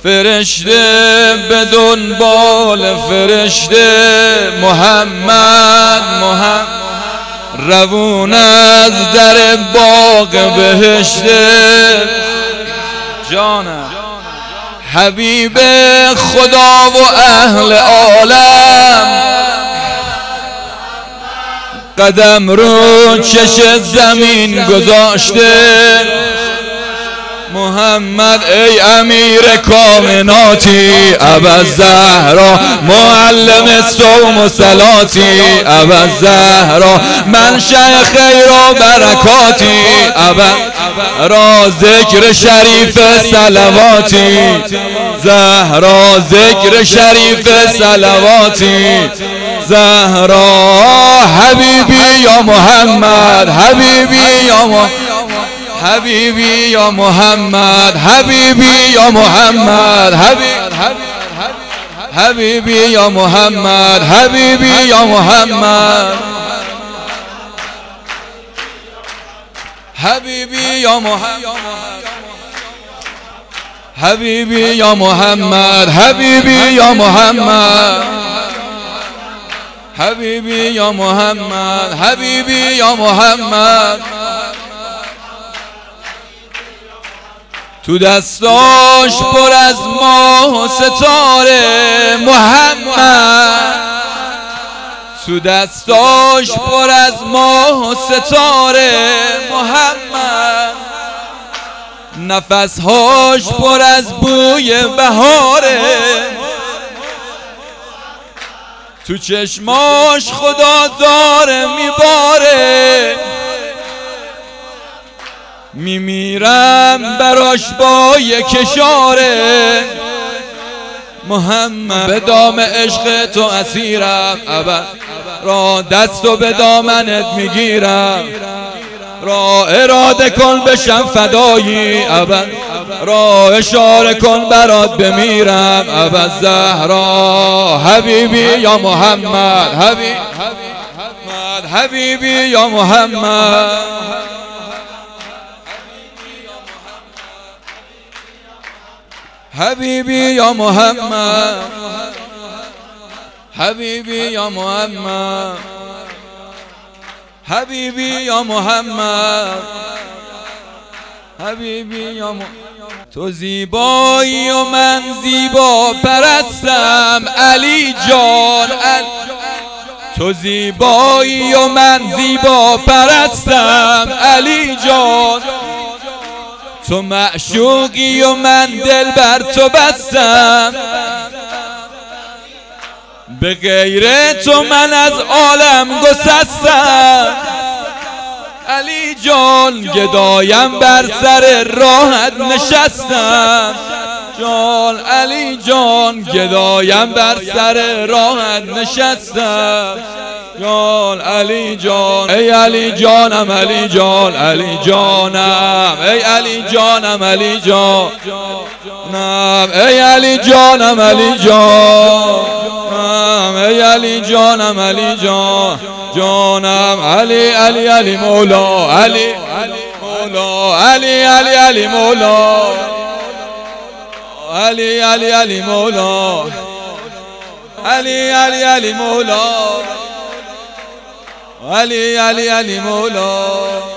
فرشته به دنبال فرشته، محمد روون از در باغ بهشته. جانم حبیب خدا و اهل عالم، قدم رو چش زمین گذاشته. محمد ای امیر کائناتی، ابوالزهرا معلم صوم و صلاتی، ابوالزهرا منشأ خیر و برکاتی، ابوالزهرا ذکر شریف صلواتی، زهرا ذکر شریف صلواتی، زهرا حبیبی یا محمد، حبیبی یا محمد، حبیبی یا محمد، حبیبی یا محمد، حبیبی یا محمد، حبیبی یا محمد، حبیبی یا محمد، حبیبی یا محمد، حبیبی یا محمد، حبیبی یا محمد، حبیبی یا محمد. تو دستاش پر از ماه و ستاره محمد، تو دستاش پر از ماه و ستاره محمد، نفسهاش پر از بوی بهاره، تو چشماش خدا داره میباره. میمیرم براش با یک اشاره، محمد به دام عشق تو اسیرم، را دستو به دامنت میگیرم، را اراده کن بشم فدایی، را اشاره کن برات بمیرم. ابوالزهرا حبیبی یا محمد، حبیبی یا محمد، حبیبی یا محمد، حبیبی یا محمد، حبیبی یا محمد، حبیبی یا محمد. تو زیبایی و من زیبا پرستم علی جان، تو زیبایی و من زیبا پرستم علی جان، تو معشوقی و من دل بر تو بستم، به غیر تو من از عالم گسستم. علی جان گدایم بر سر راحت نشستم، جان علی جان گدایم بر سر راحت نشستم، جان علی جان ای علی جانم، علی جان علی جانم، ای علی جانم، علی جانم، ای علی جانم، علی جانم، ای علی جانم، علی جان جانم، علی علی علی مولا، علی مولا، علی علی علی مولا، علی علی علی مولا، علی علی علی مولا، علی علی علی مولا.